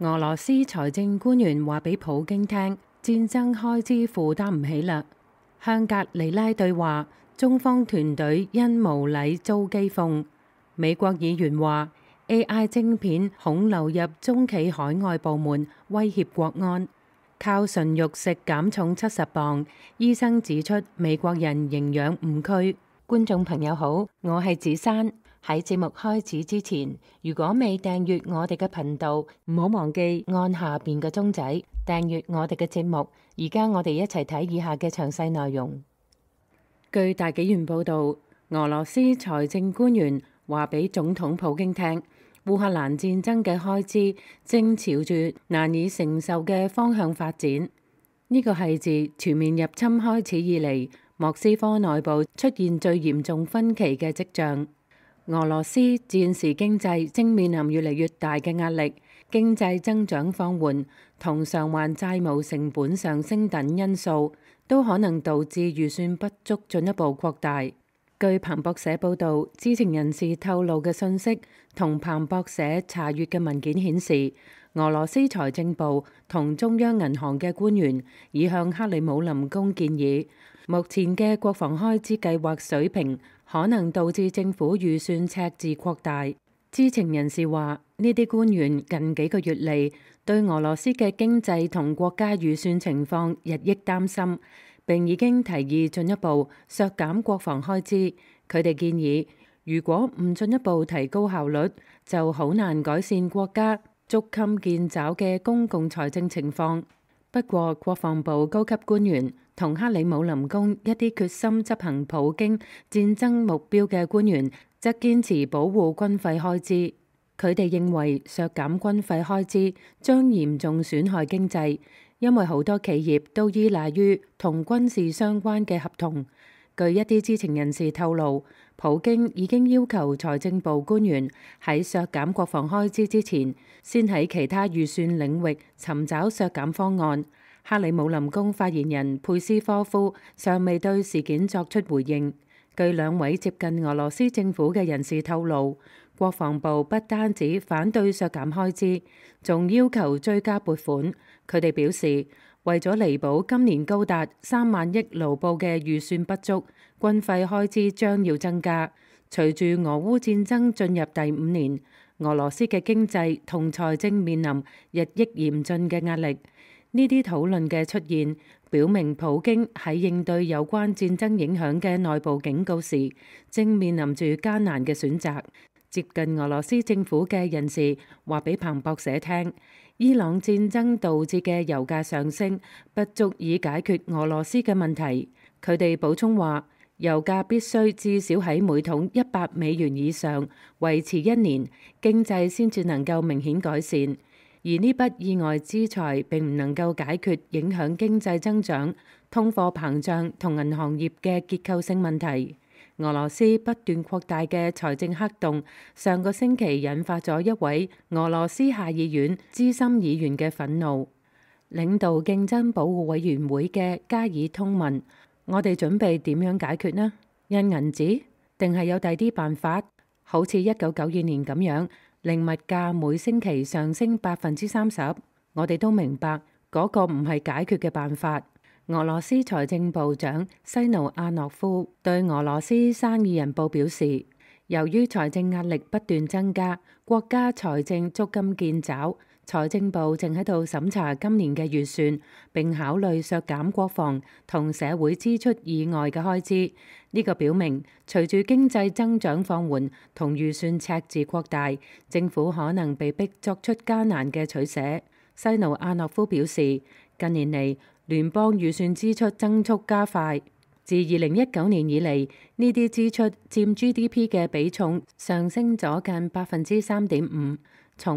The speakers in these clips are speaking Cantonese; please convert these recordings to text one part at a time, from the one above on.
俄羅斯財政官員話俾普京聽，戰爭開支負擔唔起啦。向格里拉對話，中方團隊因無禮遭譏諷。美國議員話 AI 晶片恐流入中企海外部門，威脅國安。靠純肉食減重70磅，醫生指出美國人營養誤區。觀眾朋友好，我係子珊。喺節目開始之前，如果未訂閱我哋嘅頻道，唔好忘記按下邊嘅鐘仔訂閱我哋嘅節目。而家我哋一齊睇以下嘅詳細內容。據大紀元報導，俄羅斯財政官員話俾總統普京聽，烏克蘭戰爭嘅開支正朝住難以承受嘅方向發展。呢個係自全面入侵開始以嚟，莫斯科內部出現最嚴重分歧嘅跡象。俄羅斯戰時經濟正面臨越嚟越大嘅壓力，經濟增長放緩同償還債務成本上升等因素，都可能導致預算不足進一步擴大。據彭博社報導，知情人士透露嘅信息同彭博社查閱嘅文件顯示，俄羅斯財政部同中央銀行嘅官員已向克里姆林宮建議，目前嘅國防開支計劃水平可能導致政府預算赤字擴大。知情人士話，呢啲官員近幾個月嚟對俄羅斯嘅經濟同國家預算情況日益擔心，並已經提議進一步削減國防開支。佢哋建議，如果唔進一步提高效率，就好難改善國家捉襟見肘嘅公共財政情況。不過，國防部高級官員同克里姆林宮一啲決心執行普京戰爭目標嘅官員則堅持保護軍費開支。佢哋認為削減軍費開支將嚴重損害經濟，因為好多企業都依賴於同軍事相關嘅合同。據一啲知情人士透露，普京已經要求財政部官員喺削減國防開支之前，先喺其他預算領域尋找削減方案。克里姆林宮發言人佩斯科夫尚未對事件作出回應。據兩位接近俄羅斯政府嘅人士透露，國防部不單止反對削減開支，仲要求追加撥款。佢哋表示，為咗彌補今年高達3萬億盧布嘅預算不足，軍費開支將要增加。隨住俄烏戰爭進入第5年，俄羅斯嘅經濟同財政面臨日益嚴峻嘅壓力。呢啲討論嘅出現，表明普京喺應對有關戰爭影響嘅內部警告時，正面臨住艱難嘅選擇。接近俄羅斯政府嘅人士話俾彭博社聽，伊朗戰爭導致嘅油價上升不足以解決俄羅斯嘅問題。佢哋補充話，油價必須至少喺每桶100美元以上維持1年，經濟先至能夠明顯改善。而呢筆意外之財並唔能夠解決影響經濟增長、通貨膨脹同銀行業嘅結構性問題。俄羅斯不斷擴大嘅財政黑洞，上個星期引發咗一位俄羅斯下議院資深議員嘅憤怒。領導競爭保護委員會嘅加爾通問：我哋準備點樣解決呢？印銀紙？定係有第啲辦法？好似1992年咁樣，令物價每星期上升30%，我哋都明白嗰個唔係解決嘅辦法。俄羅斯財政部長西努阿諾夫對俄羅斯生意人報表示，由於財政壓力不斷增加，國家財政捉襟見肘，財政部正喺度審查今年嘅預算，並考慮削減國防同社會支出以外嘅開支。呢個表明，隨住經濟增長放緩同預算赤字擴大，政府可能被迫作出艱難嘅取捨。西努阿諾夫表示，近年嚟聯邦預算支出增速加快，自2019年以嚟，呢啲支出佔 GDP 嘅比重上升咗近3.5%，從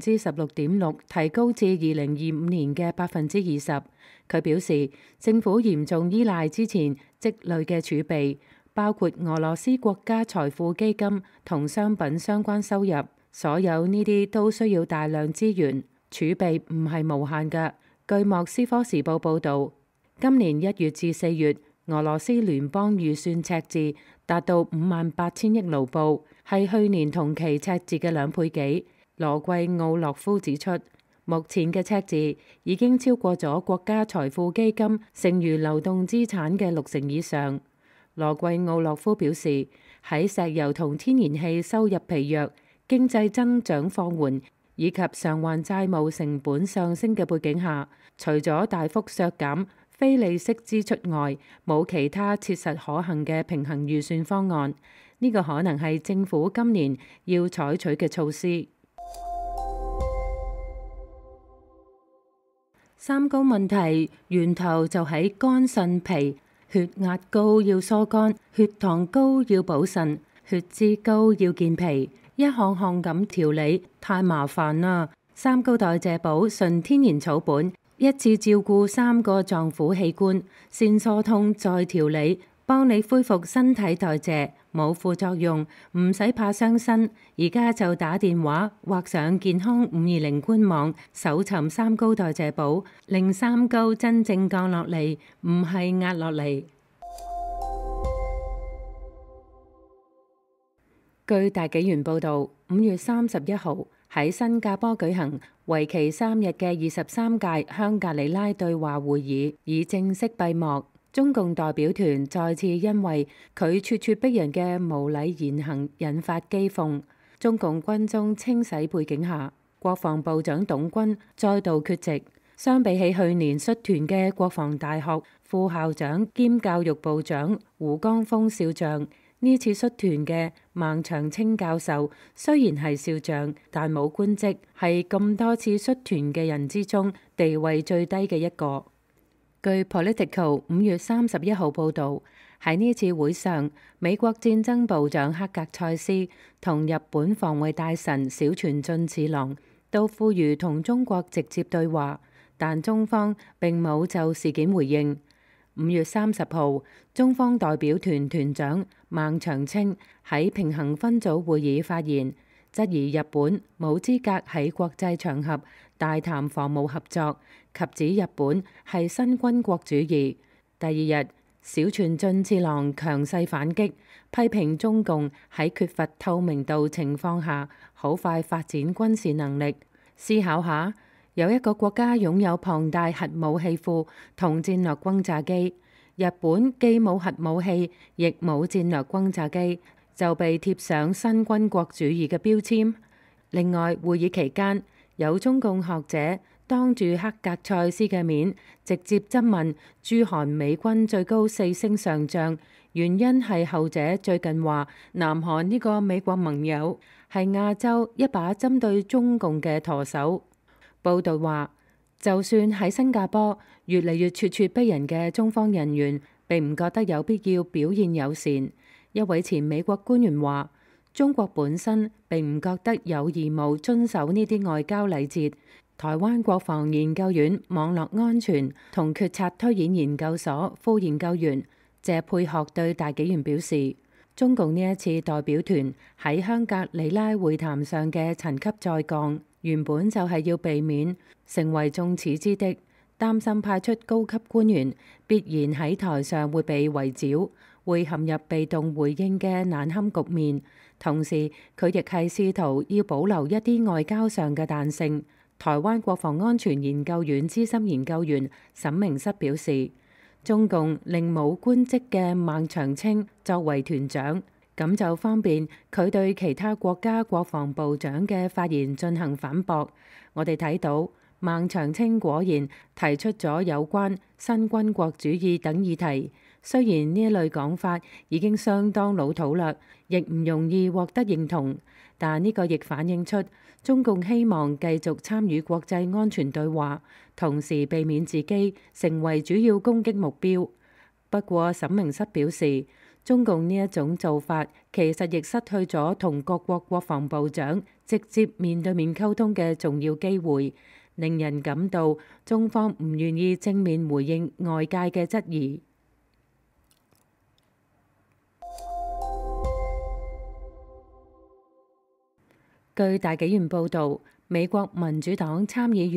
16.6%提高至2025年嘅20%。佢表示，政府嚴重依賴之前積累嘅儲備，包括俄羅斯國家財富基金同商品相關收入，所有呢啲都需要大量資源，儲備唔係無限㗎。據莫斯科時報報導，今年1月至4月，俄羅斯聯邦預算赤字達到58,000億盧布，係去年同期赤字嘅2倍幾。羅季奧洛夫指出， 目前嘅赤字已經超過咗國家財富基金剩餘流動資產嘅60%以上。羅季奧洛夫表示，喺石油同天然氣收入疲弱、經濟增長放緩以及償還債務成本上升嘅背景下，除咗大幅削減非利息支出外，冇其他切實可行嘅平衡預算方案。呢個可能係政府今年要採取嘅措施。三高問題源頭就喺肝腎脾。血壓高要疏肝，血糖高要補腎，血脂高要健脾，一項項咁調理太麻煩啦。三高代謝寶純天然草本，一次照顧3個臟腑器官，先疏通再調理，幫你恢復身體代謝，冇副作用，唔使怕傷身。而家就打電話或上健康520官網搜尋三高代謝寶，令三高真正降落嚟，唔係壓落嚟。據大紀元報導，5月31號喺新加坡舉行為期3日嘅23屆香格里拉對話會議已正式閉幕。中共代表團再次因為佢咄咄逼人嘅無禮言行引發譏諷。中共軍中清洗背景下，國防部長董軍再度缺席。相比起去年率團嘅國防大學副校長兼教育部長胡江峰少將，呢次率團嘅孟長青教授雖然係少將，但冇官職，係咁多次率團嘅人之中地位最低嘅一個。據 Politico 5月31號報導，喺呢次會上，美國戰爭部長克格塞斯同日本防衛大臣小泉進次郎都呼籲同中國直接對話，但中方並冇就事件回應。5月30號，中方代表團團長孟長青喺平衡分組會議發言，質疑日本冇資格喺國際場合大談防務合作，及指日本係新軍國主義。第二日，小泉進次郎強勢反擊，批評中共喺缺乏透明度情況下，好快發展軍事能力。思考下，有一個國家擁有龐大核武器庫同戰略轟炸機，日本既冇核武器，亦冇戰略轟炸機，就被貼上新軍國主義嘅標籤。另外，會議期間有中共學者當住克格塞斯嘅面，直接質問駐韓美軍最高4星上將，原因係後者最近話南韓呢個美國盟友係亞洲一把針對中共嘅舵手。報道話，就算喺新加坡越嚟越咄咄逼人嘅中方人員，並唔覺得有必要表現友善。一位前美國官員話，中國本身並唔覺得有義務遵守呢啲外交禮節。台灣國防研究院網絡安全同決策推演研究所副研究員謝佩學對大紀元表示，中共呢一次代表團喺香格里拉會談上嘅層級再降，原本就係要避免成為眾矢之的，擔心派出高級官員必然喺台上會被圍剿，會陷入被動回應嘅難堪局面。同時，佢亦係試圖要保留一啲外交上嘅彈性。台灣國防安全研究院資深研究員沈明室表示，中共令冇官職嘅孟長青作為團長，咁就方便佢對其他國家國防部長嘅發言進行反駁。我哋睇到孟長青果然提出咗有關新軍國主義等議題，雖然呢一類講法已經相當老土啦，亦唔容易獲得認同，但呢個亦反映出中共希望繼續參與國際安全對話，同時避免自己成為主要攻擊目標。不過沈明室表示，中共呢一種做法其實亦失去咗同各國國防部長直接面對面溝通嘅重要機會，令人感到中方唔願意正面回應外界嘅質疑。據大紀元報導，美國民主黨參議員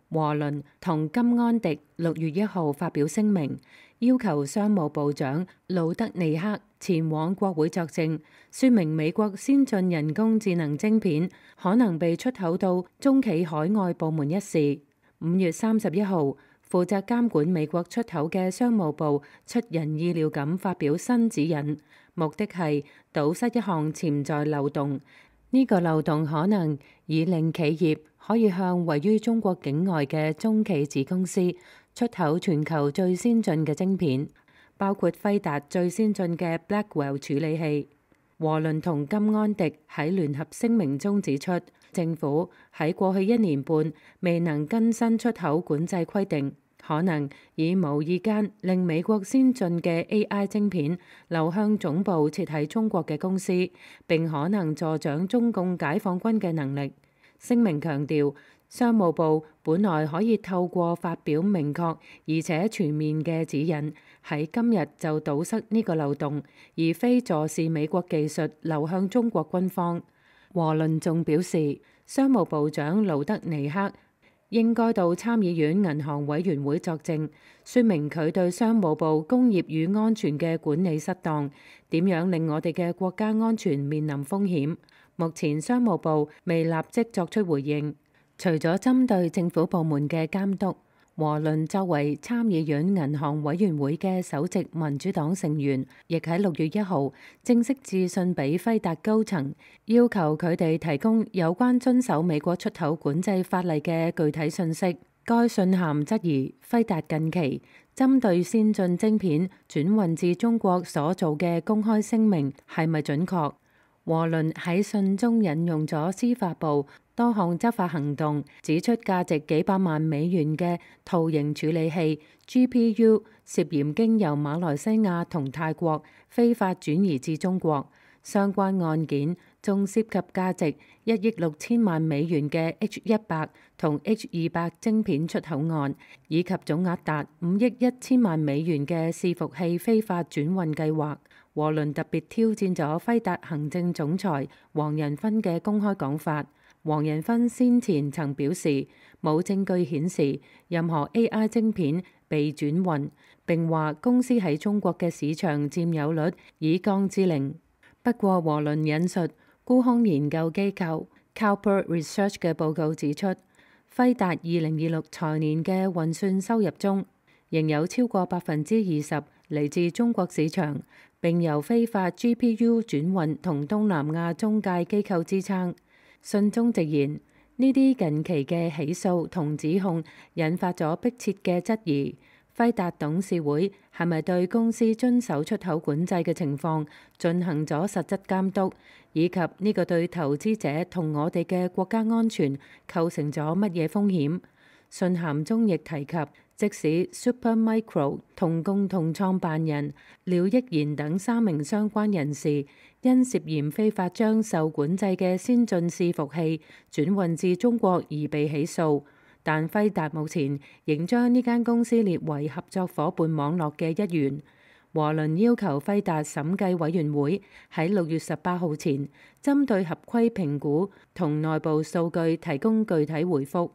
華倫同金安迪6月1號發表聲明，要求商務部長魯德尼克前往國會作證，說明美國先進人工智能晶片可能被出口到中企海外部門一事。5月31號，負責監管美國出口嘅商務部出人意料咁發表新指引，目的係堵塞一項潛在漏洞。呢個漏洞可能以令企業可以向位於中國境外嘅中企子公司出口全球最先進嘅晶片，包括輝達最先進嘅 Blackwell 處理器。華倫同金安迪喺聯合聲明中指出，政府喺過去1年半未能更新出口管制規定，可能以無意間令美國先進嘅 AI 晶片流向總部設喺中國嘅公司，並可能助長中共解放軍嘅能力。聲明強調，商務部本來可以透過發表明確而且全面嘅指引，喺今日就堵塞呢個漏洞，而非坐視美國技術流向中國軍方。華倫仲表示，商務部長魯德尼克應該到參議院銀行委員會作證，說明佢對商務部工業與安全嘅管理失當，點樣令我哋嘅國家安全面臨風險。目前商務部未立即作出回應。除咗針對政府部門嘅監督，華倫作為參議院銀行委員會嘅首席民主黨成員，亦喺6月1號正式致信俾輝達高層，要求佢哋提供有關遵守美國出口管制法例嘅具體信息。該信函質疑輝達近期針對先進晶片轉運至中國所做嘅公開聲明係咪準確。華倫喺信中引用咗司法部多項執法行動，指出價值幾百萬美元嘅圖形處理器 GPU 涉嫌經由馬來西亞同泰國非法轉移至中國。相關案件仲涉及價值1億6千萬美元嘅 H100同 H200晶片出口案，以及總額達5億1千萬美元嘅伺服器非法轉運計劃。華倫特別挑戰咗輝達行政總裁黃仁勳嘅公開講法。黃仁勳先前曾表示冇證據顯示任何 AI 晶片被轉運，並話公司喺中國嘅市場佔有率已降至0。不過華倫引述沽空研究機構 Cowper Research 嘅報告指出，輝達2026財年嘅運算收入中仍有超過20%嚟自中國市場，並由非法 GPU 轉運同東南亞中介機構支撐。信中直言，呢啲近期嘅起訴同指控引發咗迫切嘅質疑。輝達董事會係咪對公司遵守出口管制嘅情況進行咗實質監督，以及呢個對投資者同我哋嘅國家安全構成咗乜嘢風險？信函中亦提及，即使 Supermicro 同共同創辦人廖益賢等3名相關人士因涉嫌非法將受管制嘅先進伺服器轉運至中國而被起訴，但輝達目前仍將呢間公司列為合作伙伴網絡嘅一員。華倫要求輝達審計委員會喺6月18號前針對合規評估同內部數據提供具體回覆。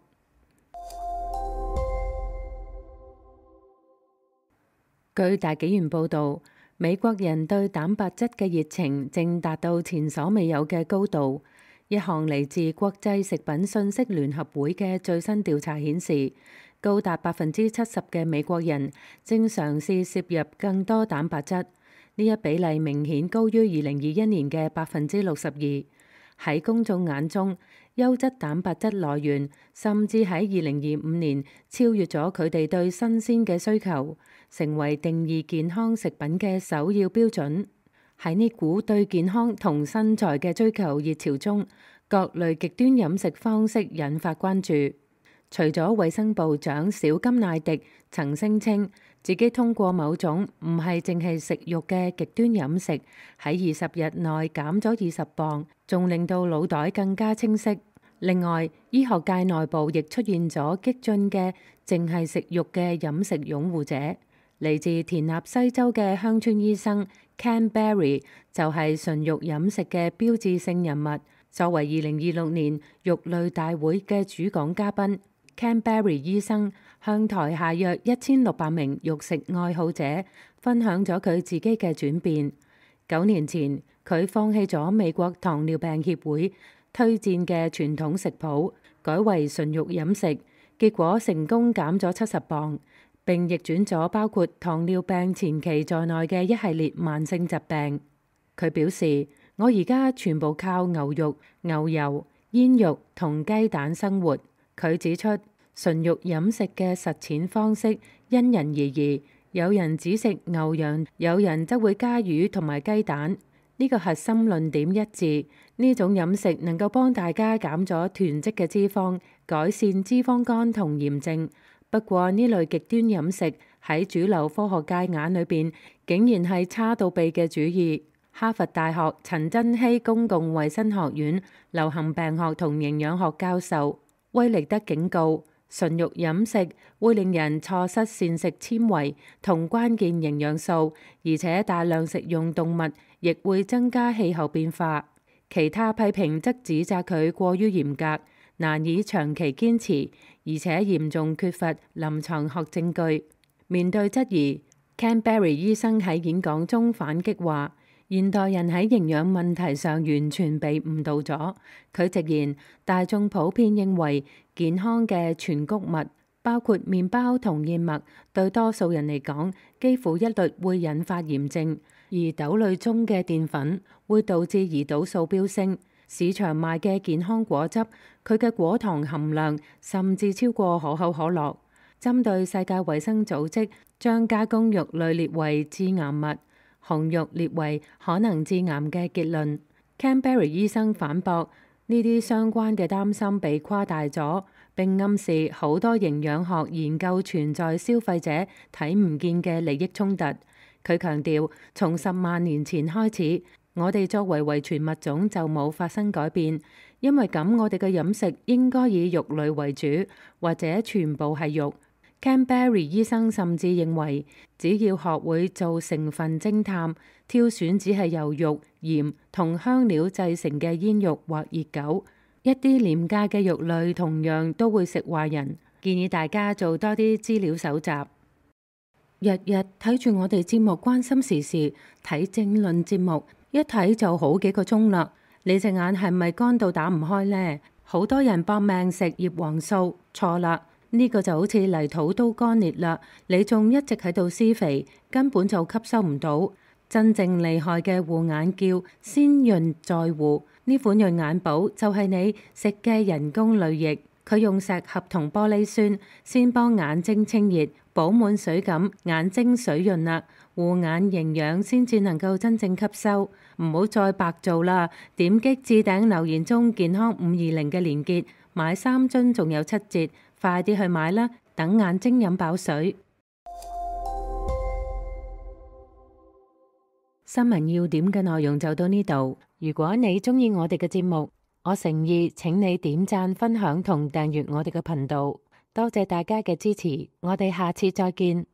據大紀元報導，美國人對蛋白質嘅熱情正達到前所未有嘅高度。一項嚟自國際食品信息聯合會嘅最新調查顯示，高達70%嘅美國人正嘗試攝入更多蛋白質。呢一比例明顯高於2021年嘅62%。喺公眾眼中，優質蛋白質來源甚至喺2025年超越咗佢哋對新鮮嘅需求，成為定義健康食品嘅首要標準。喺呢股對健康同身材嘅追求熱潮中，各類極端飲食方式引發關注。除咗衛生部長小金奈迪曾聲稱自己通過某種唔係淨係食肉嘅極端飲食，喺20日內減咗20磅，仲令到腦袋更加清晰。另外，醫學界內部亦出現咗激進嘅淨係食肉嘅飲食擁護者。嚟自田納西州嘅鄉村醫生 Ken Berry 就係純肉飲食嘅標誌性人物。作為2026年肉類大會嘅主講嘉賓 Canberry 醫生向台下約1600名肉食愛好者分享咗佢自己嘅轉變。9年前，佢放棄咗美國糖尿病協會推薦嘅傳統食譜，改為純肉飲食，結果成功減咗70磅，並逆轉咗包括糖尿病前期在內嘅一系列慢性疾病。佢表示：我而家全部靠牛肉、牛油、煙肉同雞蛋生活。佢指出，純肉飲食嘅實踐方式因人而異，有人只食牛羊，有人則會加魚同埋雞蛋。呢個核心論點一致，呢種飲食能夠幫大家減咗囤積嘅脂肪，改善脂肪肝同炎症。不過呢類極端飲食喺主流科學界眼裏邊，竟然係差到痹嘅主義。哈佛大學陳珍熙公共衛生學院流行病學同營養學教授威力德警告，純肉飲食會令人錯失膳食纖維同關鍵營養素，而且大量食用動物亦會增加氣候變化。其他批評則指責佢過於嚴格，難以長期堅持，而且嚴重缺乏臨床學證據。面對質疑， Canberry 醫生喺演講中反擊話：現代人喺營養問題上完全被誤導咗。佢直言，大眾普遍認為健康嘅全穀物，包括麵包同燕麥，對多數人嚟講，幾乎一律會引發炎症。而豆類中嘅澱粉會導致胰島素飆升。市場賣嘅健康果汁，佢嘅果糖含量甚至超過可口可樂。針對世界衛生組織將加工肉類列為致癌物，紅肉列為可能致癌嘅結論， Canberry 醫生反駁呢啲相關嘅擔心被誇大咗，並暗示好多營養學研究存在消費者睇唔見嘅利益衝突。佢強調，從10萬年前開始，我哋作為遺傳物種就冇發生改變，因為咁我哋嘅飲食應該以肉類為主，或者全部係肉。Canberry 醫生甚至認為，只要學會做成分偵探，挑選只係由肉、鹽同香料製成嘅煙肉或熱狗，一啲廉價嘅肉類同樣都會食壞人。建議大家做多啲資料搜集。日日睇住我哋節目關心時事，睇政論節目，一睇就好幾個鐘啦。你隻眼係咪乾到打唔開呢？好多人搏命食葉黃素，錯啦。呢個就好似泥土都乾裂啦，你仲一直喺度施肥，根本就吸收唔到。真正厲害嘅護眼叫先潤再護，呢款潤眼寶就係你食嘅人工淚液，佢用石斛同玻璃酸先幫眼睛清熱，補滿水咁，眼睛水潤啦，護眼營養先至能夠真正吸收。唔好再白做啦，點擊置頂留言中健康520嘅連結，買3樽仲有7折。快啲去買啦！等眼睛飲飽水。新聞要點嘅內容就到呢度。如果你中意我哋嘅節目，我誠意請你點讚、分享同訂閱我哋嘅頻道。多謝大家嘅支持，我哋下次再見。